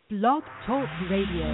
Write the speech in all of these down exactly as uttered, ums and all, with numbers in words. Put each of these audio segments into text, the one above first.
Blog Talk Radio.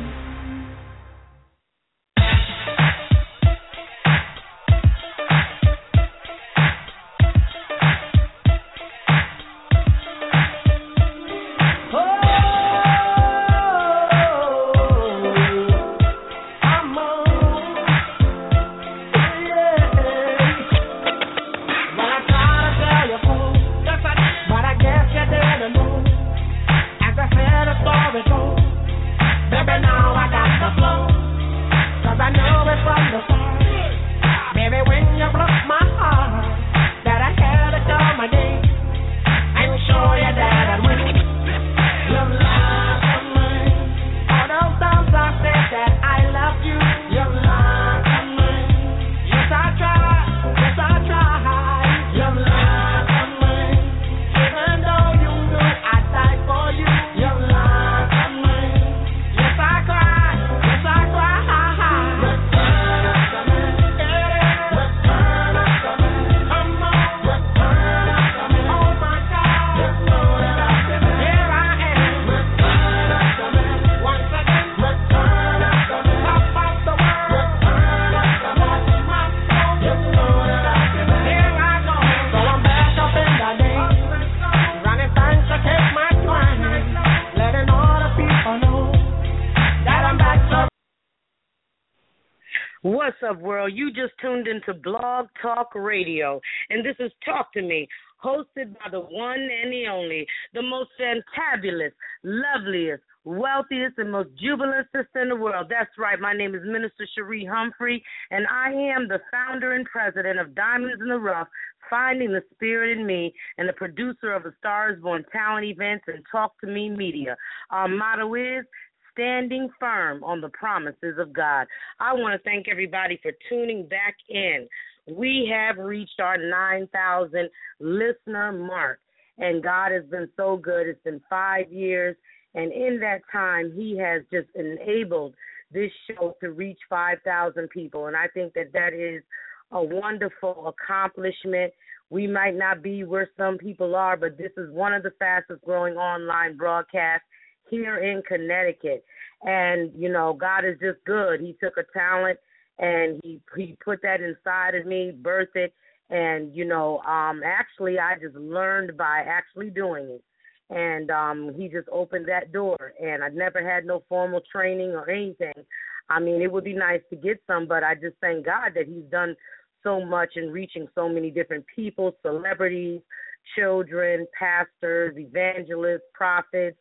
What's up, world? You just tuned into Blog Talk Radio, and this is Talk to Me, hosted by the one and the only, the most fantabulous, loveliest, wealthiest, and most jubilant sister in the world. That's right. My name is Minister Cherie Humphrey, and I am the founder and president of Diamonds in the Rough, Finding the Spirit in Me, and the producer of the Stars Born Talent Events and Talk to Me Media. Our motto is standing firm on the promises of God. I want to thank everybody for tuning back in. We have reached our nine thousand listener mark, and God has been so good. It's been five years, and in that time, he has just enabled this show to reach five thousand people, and I think that that is a wonderful accomplishment. We might not be where some people are, but this is one of the fastest growing online broadcasts here in Connecticut. And, you know, God is just good. He took a talent and he he put that inside of me, birthed it. And, you know, um, actually I just learned by actually doing it. And um, he just opened that door. And I never had no formal training or anything. I mean, it would be nice to get some, but I just thank God that he's done so much in reaching so many different people, celebrities, children, pastors, evangelists, prophets.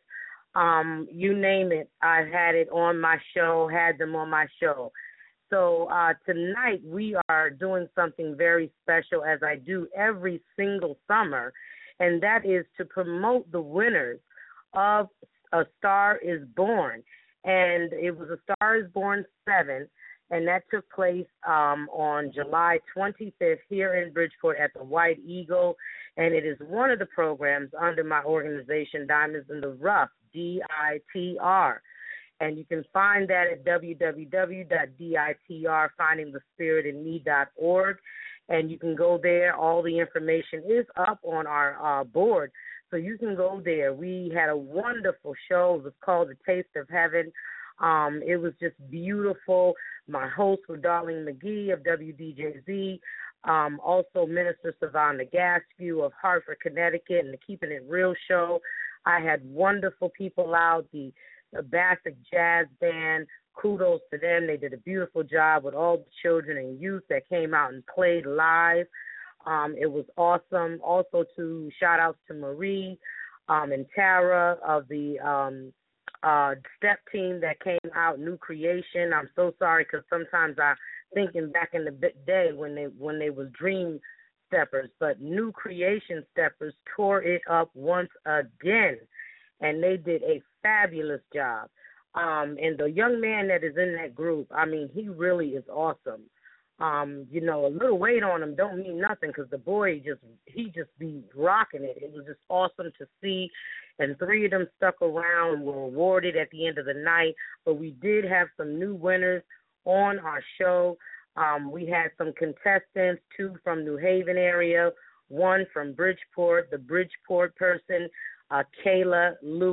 Um, you name it, I've had it on my show, had them on my show. So uh, tonight we are doing something very special, as I do every single summer, and that is to promote the winners of A Star is Born. And it was A Star is Born seven, and that took place um, on July twenty-fifth here in Bridgeport at the White Eagle, and it is one of the programs under my organization, Diamonds in the Rough, D I T R. And you can find that at w w w dot d i t r finding the spirit in me dot org. And you can go there. All the information is up on our uh, board, so you can go there. We had a wonderful show. It was called The Taste of Heaven. Um, it was just beautiful. My hosts were Darlene McGee of W D J Z, um, also Minister Savannah Gaskew of Hartford, Connecticut, and the Keeping It Real show. I had wonderful people out, the, the Bassett Jazz Band. Kudos to them. They did a beautiful job with all the children and youth that came out and played live. Um, it was awesome. Also, to shout outs to Marie um, and Tara of the um, uh, step team that came out, New Creation. I'm so sorry because sometimes I thinking back in the day when they when they was Dream Steppers, but New Creation Steppers tore it up once again, and they did a fabulous job. Um, and the young man that is in that group, I mean, he really is awesome. Um, you know, a little weight on him don't mean nothing because the boy just, he just be rocking it. It was just awesome to see. And three of them stuck around and were awarded at the end of the night. But we did have some new winners on our show. Um, we had some contestants, two from New Haven area, one from Bridgeport, the Bridgeport person, uh, Kayla Lewis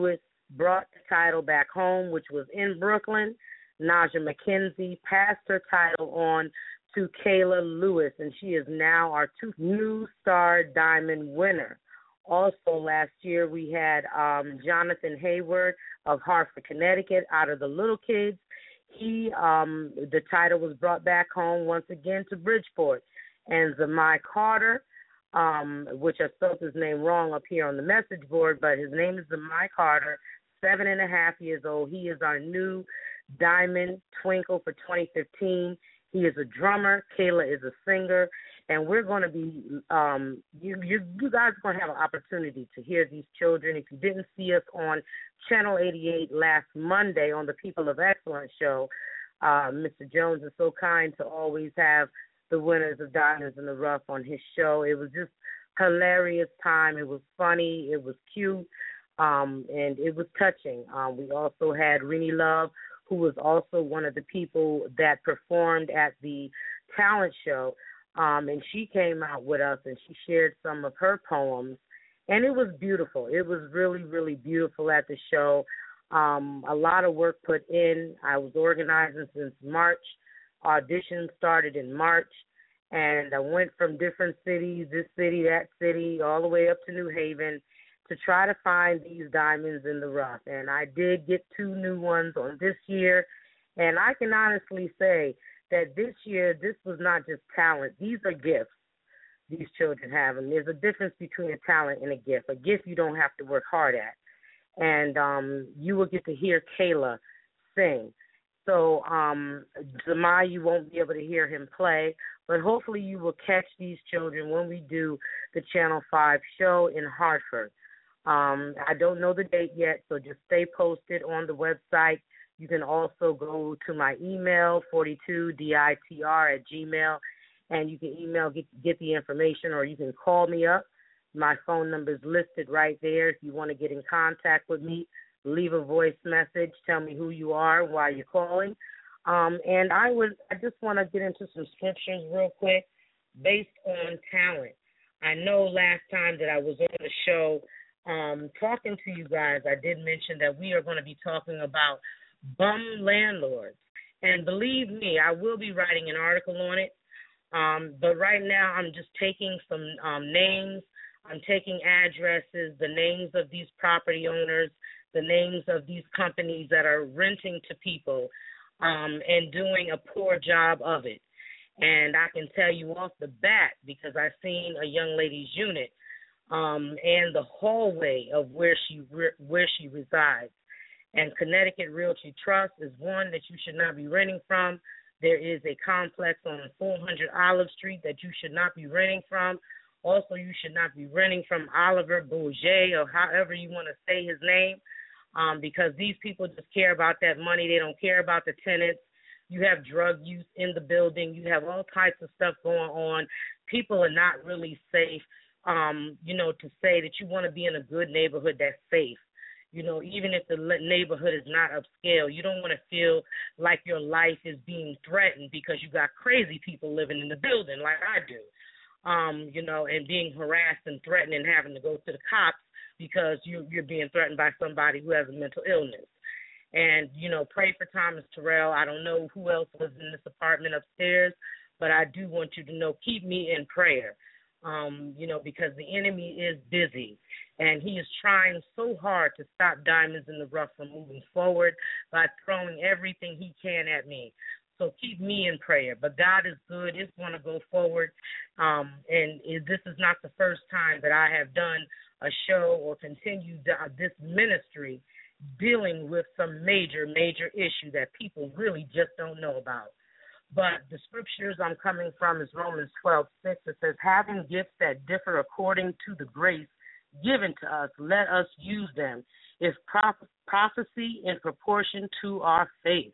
brought the title back home, which was in Brooklyn. Naja McKenzie passed her title on to Kayla Lewis, and she is now our two new Star Diamond winner. Also, last year we had um, Jonathan Hayward of Hartford, Connecticut, out of the Little Kids. He, um, the title was brought back home once again to Bridgeport. And Zamai Carter, um, which I spelled his name wrong up here on the message board, but his name is Zamai Carter, seven and a half years old. He is our new Diamond Twinkle for twenty fifteen. He is a drummer. Kayla is a singer. And we're going to be, um, you, you, you guys are going to have an opportunity to hear these children. If you didn't see us on Channel eighty-eight last Monday on the People of Excellence show, uh, Mister Jones is so kind to always have the winners of Diamonds in the Rough on his show. It was just hilarious time. It was funny. It was cute. Um, and it was touching. Um, we also had Renee Love, who was also one of the people that performed at the talent show. Um, and she came out with us and she shared some of her poems. And it was beautiful. It was really, really beautiful at the show. Um, a lot of work put in. I was organizing since March. Auditions started in March. And I went from different cities, this city, that city, all the way up to New Haven to try to find these diamonds in the rough. And I did get two new ones on this year. And I can honestly say that this year, this was not just talent. These are gifts these children have. And there's a difference between a talent and a gift. A gift you don't have to work hard at. And um, you will get to hear Kayla sing. So, um, Zamai, you won't be able to hear him play, but hopefully you will catch these children when we do the Channel five show in Hartford. Um, I don't know the date yet, so just stay posted on the website. You can also go to my email, forty-two ditr at gmail, and you can email, get, get the information, or you can call me up. My phone number is listed right there. If you want to get in contact with me, leave a voice message, tell me who you are, why you're calling. Um, and I would, I just want to get into some scriptures real quick based on talent. I know last time that I was on the show um, talking to you guys, I did mention that we are going to be talking about bum landlords. And believe me, I will be writing an article on it. Um, but right now I'm just taking some um, names. I'm taking addresses, the names of these property owners, the names of these companies that are renting to people um, and doing a poor job of it. And I can tell you off the bat, because I've seen a young lady's unit um, and the hallway of where she re- where she resides. And Connecticut Realty Trust is one that you should not be renting from. There is a complex on four hundred Olive Street that you should not be renting from. Also, you should not be renting from Oliver Bourget, or however you want to say his name, um, because these people just care about that money. They don't care about the tenants. You have drug use in the building. You have all types of stuff going on. People are not really safe, um, you know, to say that you want to be in a good neighborhood that's safe. You know, even if the neighborhood is not upscale, you don't want to feel like your life is being threatened because you got crazy people living in the building like I do. Um, you know, and being harassed and threatened and having to go to the cops because you, you're being threatened by somebody who has a mental illness. And, you know, pray for Thomas Terrell. I don't know who else was in this apartment upstairs, but I do want you to know, keep me in prayer, um, you know, because the enemy is busy. And he is trying so hard to stop Diamonds in the Rough from moving forward by throwing everything he can at me. So keep me in prayer. But God is good. It's going to go forward. Um, and it, this is not the first time that I have done a show or continued uh, this ministry dealing with some major, major issue that people really just don't know about. But the scriptures I'm coming from is Romans twelve six. It says, having gifts that differ according to the grace given to us, let us use them. If proph- prophecy in proportion to our faith.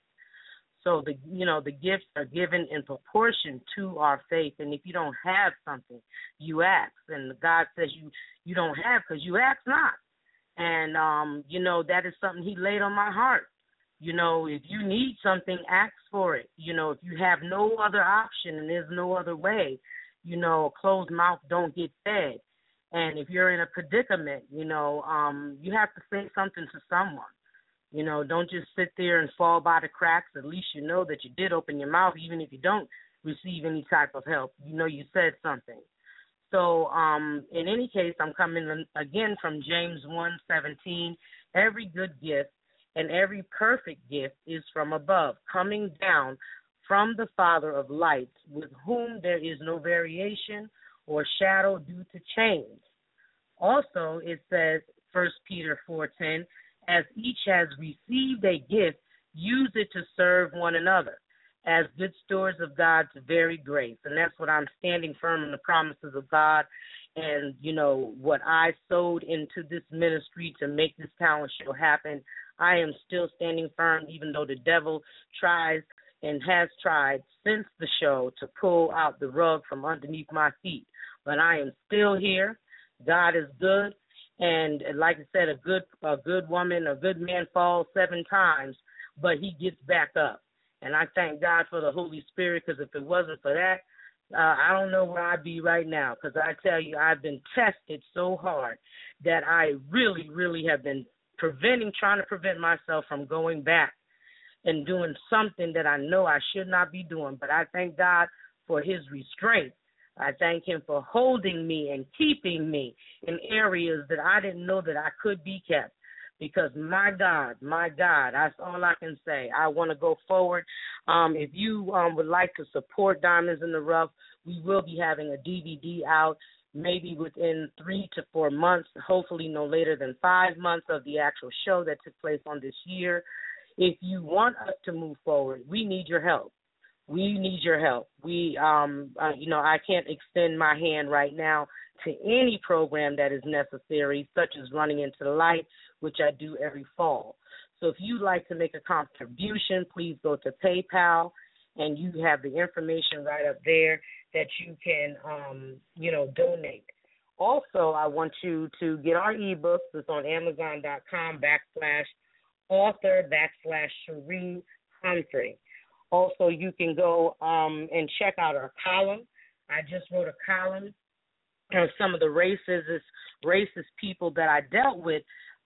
So the you know the gifts are given in proportion to our faith, and if you don't have something, you ask, and God says you you don't have because you ask not, and um you know that is something He laid on my heart. You know, if you need something, ask for it. You know, if you have no other option and there's no other way, you know, a closed mouth don't get fed. And if you're in a predicament, you know, um, you have to say something to someone. You know, don't just sit there and fall by the cracks. At least you know that you did open your mouth, even if you don't receive any type of help. You know you said something. So um, in any case, I'm coming again from James one seventeen. Every good gift and every perfect gift is from above, coming down from the Father of lights, with whom there is no variation or shadow due to change. Also, it says, First Peter four ten, as each has received a gift, use it to serve one another as good stewards of God's very grace. And that's what I'm standing firm in the promises of God. And, you know, what I sowed into this ministry to make this talent show happen, I am still standing firm, even though the devil tries and has tried since the show to pull out the rug from underneath my feet. But I am still here. God is good. And like I said, a good a good woman, a good man falls seven times, but he gets back up. And I thank God for the Holy Spirit, because if it wasn't for that, uh, I don't know where I'd be right now, because I tell you, I've been tested so hard that I really, really have been preventing, trying to prevent myself from going back and doing something that I know I should not be doing. But I thank God for his restraint. I thank him for holding me and keeping me in areas that I didn't know that I could be kept. Because my God, my God, that's all I can say. I want to go forward. Um, if you um, would like to support Diamonds in the Rough, we will be having a D V D out maybe within three to four months, hopefully no later than five months of the actual show that took place on this year. If you want us to move forward, we need your help. We need your help. We, um, uh, you know, I can't extend my hand right now to any program that is necessary, such as Running into the Light, which I do every fall. So if you'd like to make a contribution, please go to PayPal, and you have the information right up there that you can, um, you know, donate. Also, I want you to get our ebooks. It's on Amazon.com backslash author backslash Sheree Humphrey. Also, you can go um, and check out our column. I just wrote a column of some of the racist, racist people that I dealt with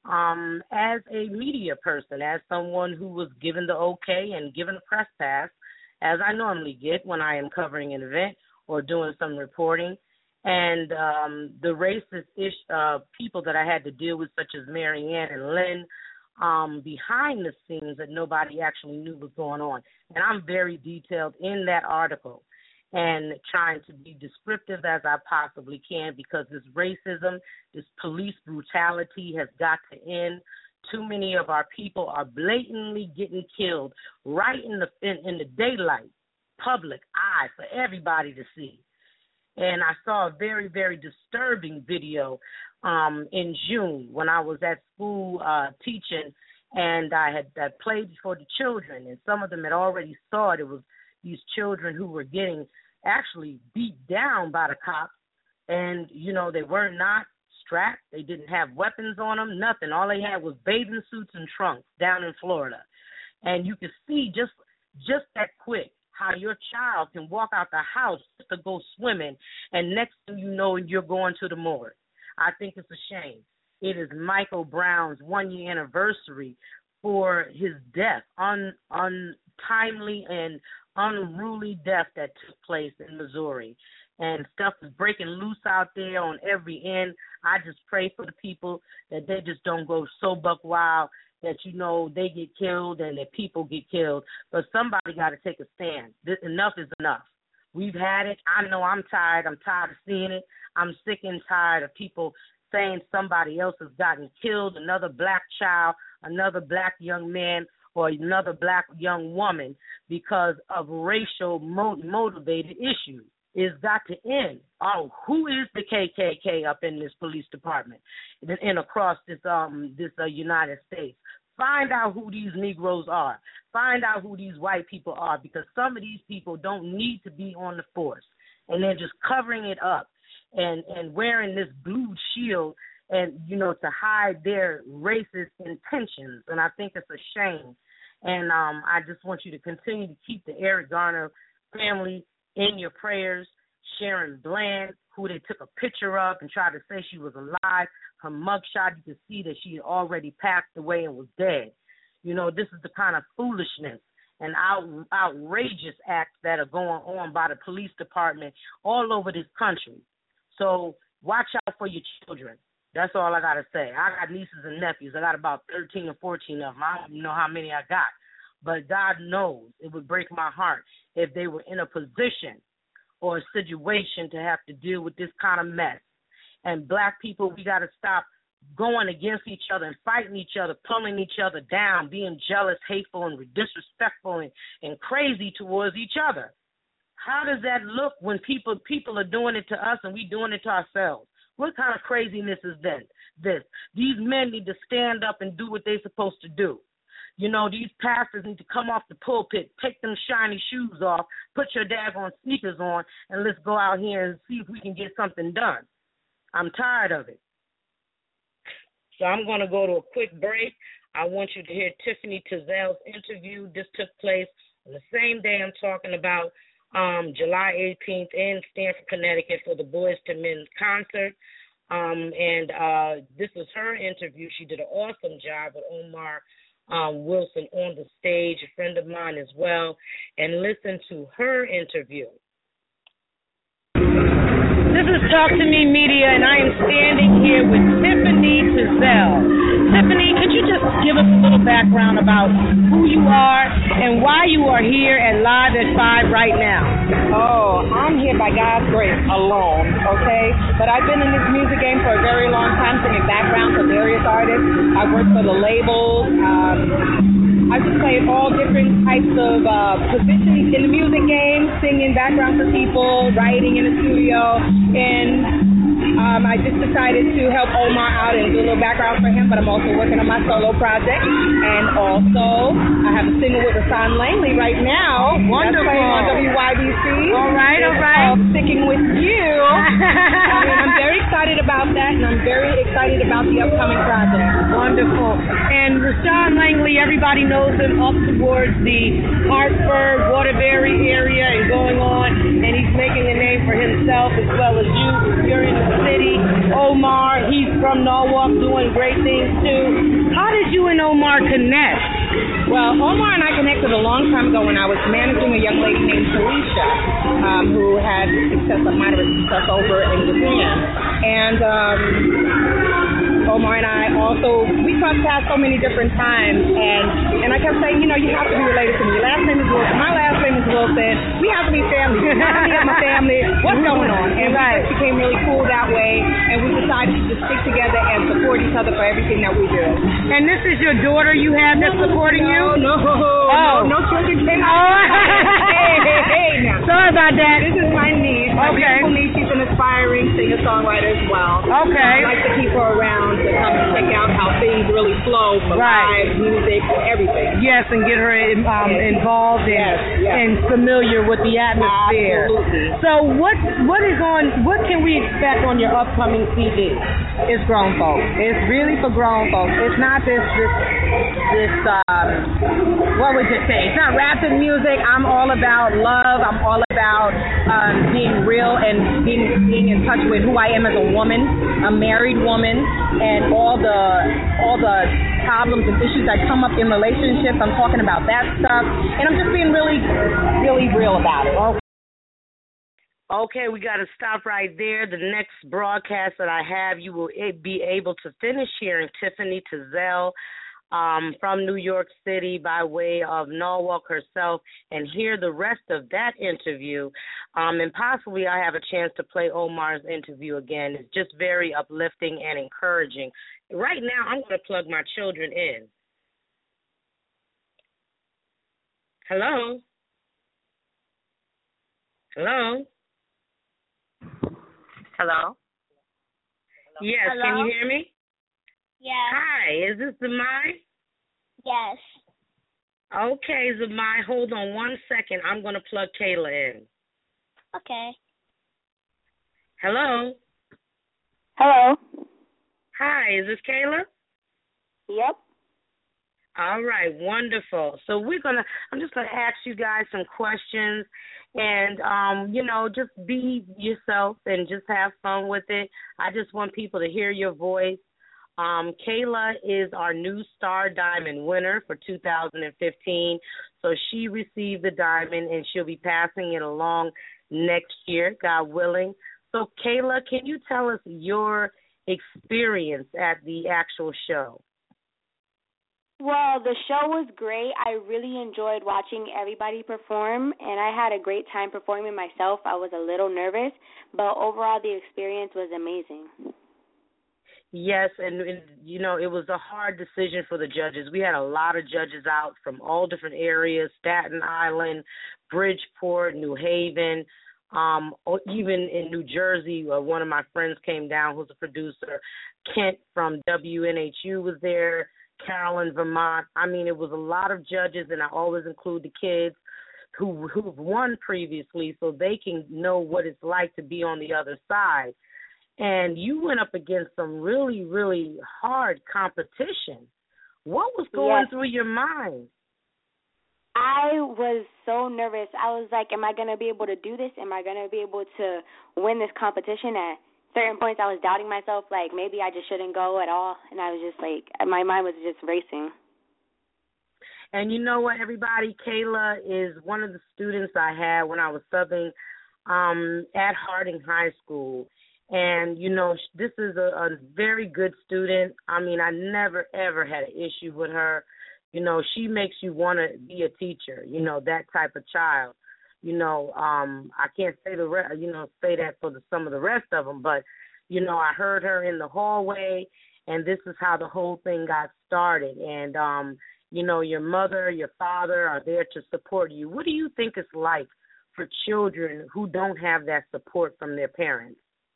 um, as a media person, as someone who was given the okay and given a press pass, as I normally get when I am covering an event or doing some reporting. And um, the racist ish, uh, people that I had to deal with, such as Marianne and Lynn, um, behind the scenes that nobody actually knew was going on. And I'm very detailed in that article and trying to be descriptive as I possibly can, because this racism, this police brutality has got to end. Too many of our people are blatantly getting killed right in the in, in the daylight, public eye for everybody to see. And I saw a very, very disturbing video um, in June when I was at school uh, teaching, and I had I played before the children, and some of them had already saw it. It was these children who were getting actually beat down by the cops, and, you know, they were not strapped. They didn't have weapons on them, nothing. All they had was bathing suits and trunks down in Florida. And you could see just just that quick how your child can walk out the house just to go swimming, and next thing you know, you're going to the morgue. I think it's a shame. It is Michael Brown's one-year anniversary for his death, un, untimely and unruly death that took place in Missouri. And stuff is breaking loose out there on every end. I just pray for the people that they just don't go so buck wild that, you know, they get killed and that people get killed. But somebody got to take a stand. This, enough is enough. We've had it. I know I'm tired. I'm tired of seeing it. I'm sick and tired of people saying somebody else has gotten killed, another black child, another black young man, or another black young woman because of racial mo- motivated issues. It's got to end. Oh, who is the K K K up in this police department and across this um this uh, United States? Find out who these Negroes are. Find out who these white people are, because some of these people don't need to be on the force, and they're just covering it up and and wearing this blue shield, and, you know, to hide their racist intentions. And I think it's a shame. And um, I just want you to continue to keep the Eric Garner family in your prayers. Sharon Bland, who they took a picture of and tried to say she was alive. Her mugshot, you could see that she had already passed away and was dead. You know, this is the kind of foolishness and out, outrageous acts that are going on by the police department all over this country. So watch out for your children. That's all I got to say. I got nieces and nephews. I got about thirteen or fourteen of them. I don't even know how many I got. But God knows it would break my heart if they were in a position or a situation to have to deal with this kind of mess. And black people, we got to stop going against each other and fighting each other, pulling each other down, being jealous, hateful, and disrespectful and, and crazy towards each other. How does that look when people people are doing it to us and we doing it to ourselves? What kind of craziness is this? This These men need to stand up and do what they're supposed to do. You know, these pastors need to come off the pulpit, take them shiny shoes off, put your daggone sneakers on, and let's go out here and see if we can get something done. I'm tired of it. So I'm going to go to a quick break. I want you to hear Tiffany Tizell's interview. This took place on the same day I'm talking about, um, July eighteenth in Stamford, Connecticut for the Boys to Men concert. Um, and uh, this was her interview. She did an awesome job with Omar um, Wilson on the stage, a friend of mine as well. And listen to her interview. This is Talk to Me Media, and I am standing here with Tiffany Tizell. Tiffany, could you just give us a little background about who you are and why you are here at Live at five right now? Oh, I'm here by God's grace alone, okay? But I've been in this music game for a very long time, singing background for various artists. I worked for the labels. Um, I just played all different types of uh, positions in the music game, singing background for people, writing in the studio, and um, I just decided to help Omar out and do a little background for him, but I'm also working on my solo project, and also I have a single with Hassan Langley right now. Wonderful. That's playing on W Y B C. All right, all right. It's Sticking With You. I mean, I'm very excited about that, and I'm very excited about the upcoming project. Wonderful. And Hassan Langley, everybody knows him up towards the Hartford, Waterbury area and going on, and he's making a name for himself as well as you. You're in the city. Omar, he's from Norwalk, doing great things too. How did you and Omar connect? Well, Omar and I connected a long time ago when I was managing a young lady named Felicia, um, who had success, a moderate success over in Japan. And um, Omar and I also, we crossed paths so many different times, and, and I kept saying, you know, you have to be related to me. Your last name is Wilson. My last name is Wilson. We have to be family. You know, me and my family. What's going on? And right. we just became really cool that way, and we decided to just stick together and support each other for everything that we do. And this is your daughter you have that's supporting you? No, no, oh. no, no children came out. Oh. Hey, hey, hey, now. Sorry about that. This is my niece. My okay. beautiful niece. She's an aspiring singer-songwriter as well. Okay. I like to keep her around to come and check out how things really flow for right. live music, for everything. Yes, and get her um, yes. involved and, yes, yes. and familiar with the atmosphere. Absolutely. So what what is on? What can we expect on your upcoming C D? It's grown folks. It's really for grown folks. It's not this this this um, what would you say? It's not rap and music. I'm all about love. I'm all about um, being real and being being in touch with who I am as a woman, a married woman, and all the all the problems and issues that come up in relationships. I'm talking about that stuff, and I'm just being really, really real about it. Okay, we got to stop right there. The next broadcast that I have, you will be able to finish hearing Tiffany Tizell um, from New York City by way of Norwalk herself and hear the rest of that interview. Um, and possibly I have a chance to play Omar's interview again. It's just very uplifting and encouraging. Right now, I'm going to plug my children in. Hello? Hello? Hello? Yes, Hello? Can you hear me? Yes. Hi, is this Zamai? Yes. Okay, Zamai, hold on one second. I'm going to plug Kayla in. Okay. Hello? Hello. Hi, is this Kayla? Yep. All right, wonderful. So we're gonna. I'm just gonna ask you guys some questions, and um, you know, just be yourself and just have fun with it. I just want people to hear your voice. Um, Kayla is our new Star Diamond winner for two thousand fifteen. So she received the diamond, and she'll be passing it along next year, God willing. So Kayla, can you tell us your experience at the actual show? Well, the show was great. I really enjoyed watching everybody perform, and I had a great time performing myself. I was a little nervous, but overall the experience was amazing. Yes, and, and you know, it was a hard decision for the judges. We had a lot of judges out from all different areas, Staten Island, Bridgeport, New Haven, um, or even in New Jersey. Uh, one of my friends came down who's a producer. Kent from W N H U was there, Carolyn, Vermont. I mean, it was a lot of judges, and I always include the kids who, who've won previously so they can know what it's like to be on the other side. And you went up against some really, really hard competition. What was going yes. through your mind? I was so nervous. I was like, am I going to be able to do this? Am I going to be able to win this competition? At certain points, I was doubting myself, like maybe I just shouldn't go at all. And I was just like, my mind was just racing. And you know what, everybody? Kayla is one of the students I had when I was subbing um, at Harding High School. And, you know, this is a, a very good student. I mean, I never, ever had an issue with her. You know, she makes you want to be a teacher, you know, that type of child. You know, um, I can't say the re- you know, say that for the, some of the rest of them, but, you know, I heard her in the hallway, and this is how the whole thing got started. And, um, you know, your mother, your father are there to support you. What do you think it's like for children who don't have that support from their parents?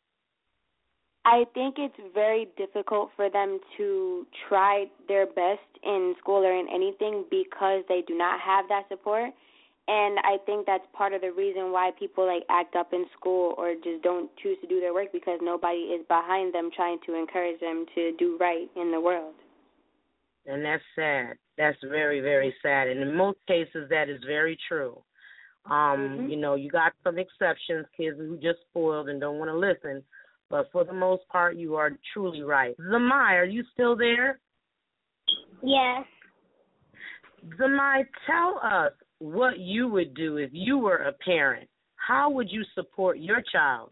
I think it's very difficult for them to try their best in school or in anything because they do not have that support. And I think that's part of the reason why people like act up in school or just don't choose to do their work, because nobody is behind them trying to encourage them to do right in the world. And that's sad. That's very, very sad. And in most cases, that is very true. Um, mm-hmm. You know, you got some exceptions, kids who just spoiled and don't want to listen. But for the most part, you are truly right. Zamai, are you still there? Yes. Zamai, tell us what you would do if you were a parent. How would you support your child?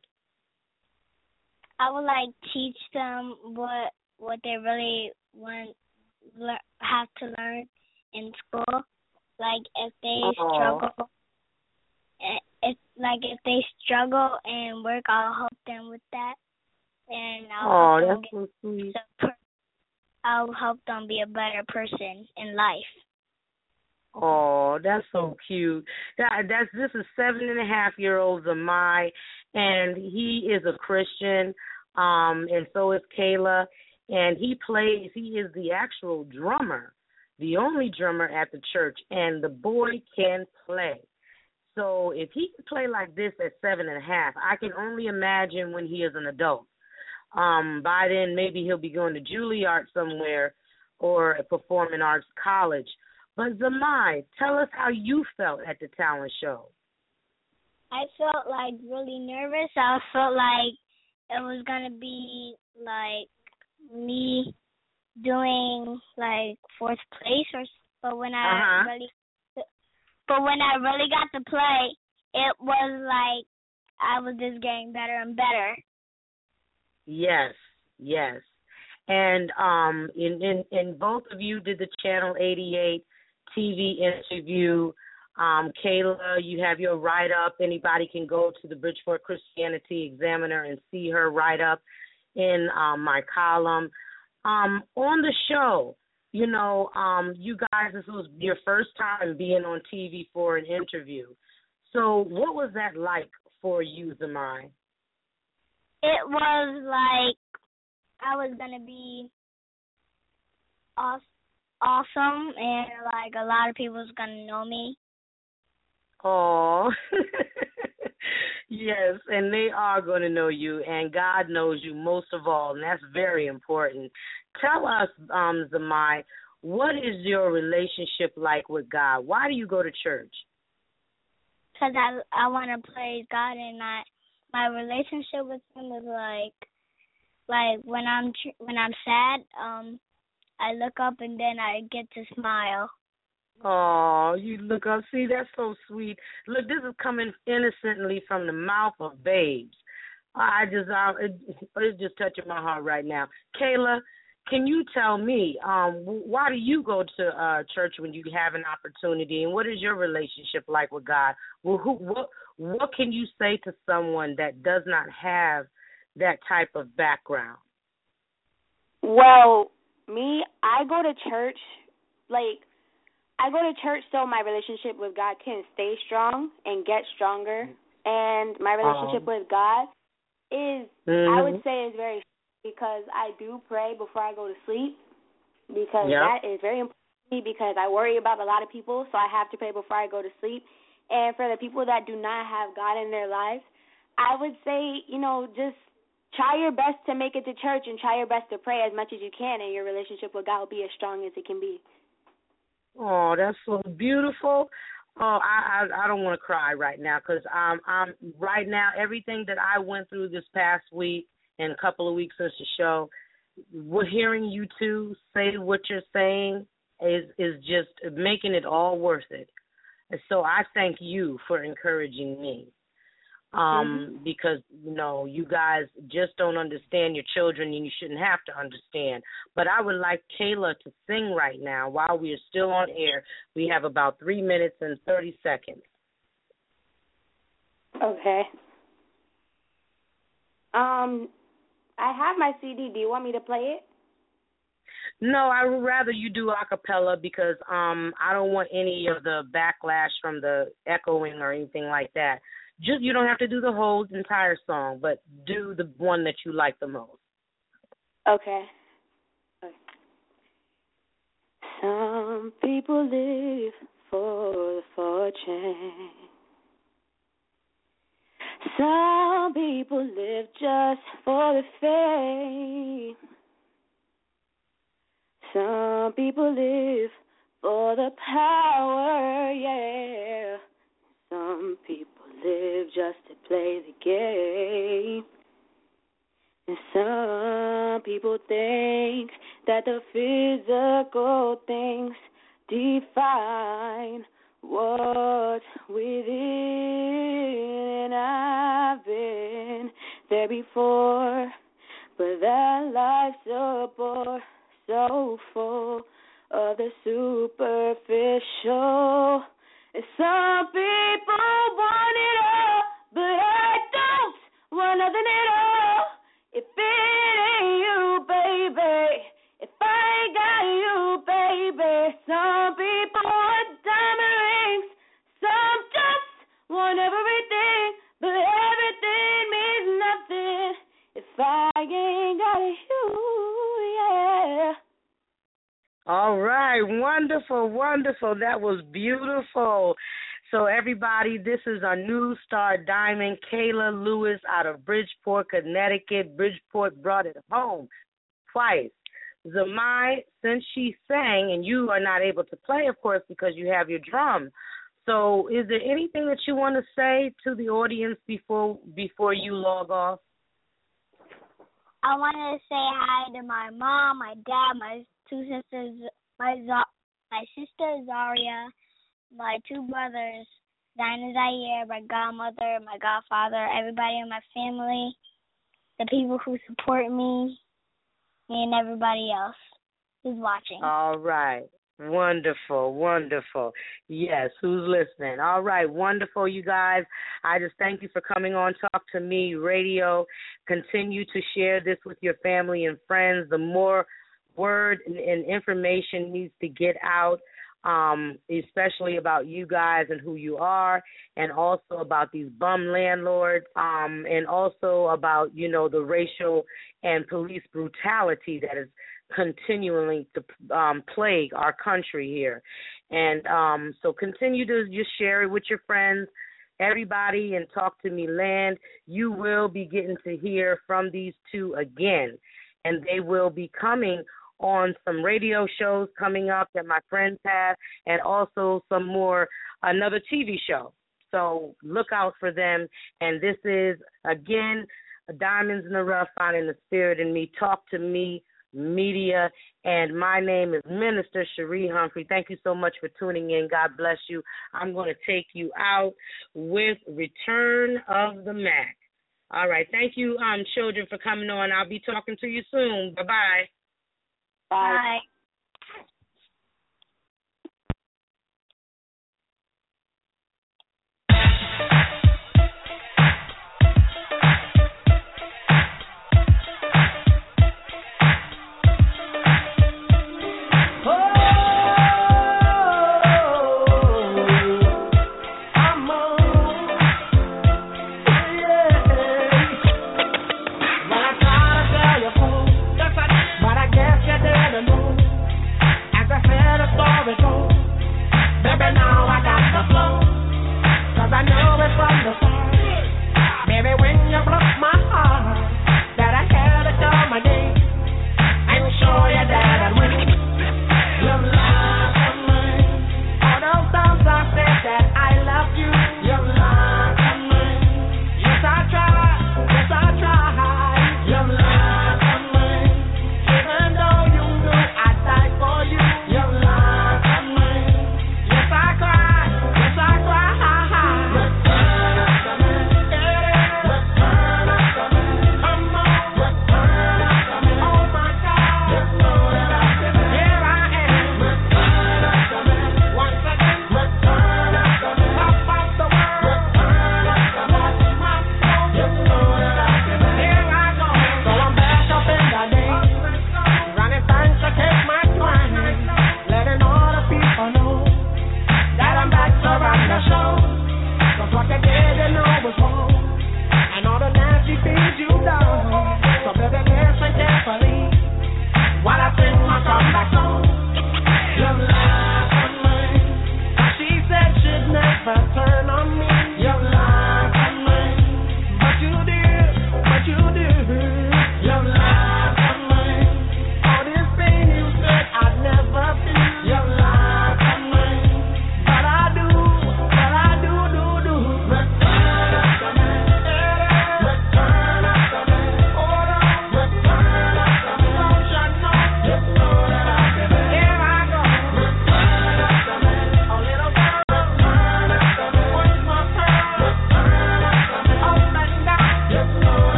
I would like teach them what what they really want le- have to learn in school. Like if they Aww. struggle, if like if they struggle and work, I'll help them with that. And I'll oh, help that's them so sweet. per- I'll help them be a better person in life. Oh, that's so cute. That that's this is seven and a half year old Zamai, and he is a Christian, um, and so is Kayla, and he plays. He is the actual drummer, the only drummer at the church, and the boy can play. So if he can play like this at seven and a half, I can only imagine when he is an adult. Um, by then, maybe he'll be going to Juilliard somewhere or a performing arts college. But Zamai, tell us how you felt at the talent show. I felt like really nervous. I felt like it was gonna be like me doing like fourth place, or but when I uh-huh. really, but when I really got to play, it was like I was just getting better and better. Yes, yes. And um, in, in, in both of you did the Channel eighty-eight T V interview. Um, Kayla, you have your write-up. Anybody can go to the Bridgeport Christianity Examiner and see her write-up in um, my column. Um, on the show, you know, um, you guys, this was your first time being on T V for an interview. So what was that like for you, Zamai? It was like I was going to be awesome, and like a lot of people was going to know me. Oh, yes, and they are going to know you, and God knows you most of all, and that's very important. Tell us, um, Zamai, what is your relationship like with God? Why do you go to church? Because I, I want to praise God, and I, my relationship with Him is like, like when I'm when I'm sad, um, I look up and then I get to smile. Oh, you look up. See, that's so sweet. Look, this is coming innocently from the mouth of babes. I just, I, it, it's just touching my heart right now. Kayla, can you tell me, um, why do you go to uh, church when you have an opportunity, and what is your relationship like with God? Well, who, what, what can you say to someone that does not have that type of background? Well, me, I go to church, like, I go to church so my relationship with God can stay strong and get stronger, and my relationship um, with God is, mm-hmm. I would say, is very because I do pray before I go to sleep because yep. that is very important to me because I worry about a lot of people, so I have to pray before I go to sleep. And for the people that do not have God in their lives, I would say, you know, just try your best to make it to church and try your best to pray as much as you can, and your relationship with God will be as strong as it can be. Oh, that's so beautiful. Oh, I I, I don't want to cry right now because I'm I'm right now everything that I went through this past week and a couple of weeks since the show, we're hearing you two say what you're saying is is just making it all worth it. And so I thank you for encouraging me. Um, mm-hmm. Because, you know, you guys just don't understand your children and you shouldn't have to understand. But I would like Kayla to sing right now while we are still on air. We have about three minutes and thirty seconds. Okay. Um, I have my C D. Do you want me to play it? No, I would rather you do a cappella because um, I don't want any of the backlash from the echoing or anything like that. Just you don't have to do the whole entire song, but do the one that you like the most. Okay. okay. Some people live for the fortune. Some people live just for the fame. Some people live for the power, yeah. Some people live just to play the game. And some people think that the physical things define what's within. And I've been there before, but that life's a bore, so full of the superficial. And some people want it all, but I don't want nothing at all. If it ain't you, baby, if I ain't got you, baby. Some people want diamond rings, some just want everything, but everything means nothing if I ain't got you, yeah. All right, wonderful, wonderful. That was beautiful. So, everybody, this is our new star diamond, Kayla Lewis, out of Bridgeport, Connecticut. Bridgeport brought it home twice. Zamai, since she sang, and you are not able to play, of course, because you have your drum. So, is there anything that you want to say to the audience before before you log off? I want to say hi to my mom, my dad, my two sisters, my my sister Zaria, my two brothers, Zion and Zaire, my godmother, my godfather, everybody in my family, the people who support me, and everybody else who's watching. All right. Wonderful, wonderful. Yes, who's listening? All right, wonderful, you guys. I just thank you for coming on Talk to Me Radio. Continue to share this with your family and friends. The more word and, and information needs to get out, um, especially about you guys and who you are, and also about these bum landlords, um, and also about, you know, the racial and police brutality that is continuing to um, plague our country here. And um, so continue to just share it with your friends, everybody, and Talk to Me Land. You will be getting to hear from these two again, and they will be coming on some radio shows coming up that my friends have, and also some more, another T V show. So look out for them. And this is, again, Diamonds in the Rough, Finding the Spirit in Me. Talk to Me Media, and my name is Minister Cherie Humphrey. Thank you so much for tuning in. God bless you. I'm going to take you out with Return of the Mac. All right. Thank you, um, children, for coming on. I'll be talking to you soon. Bye-bye. Bye. Bye.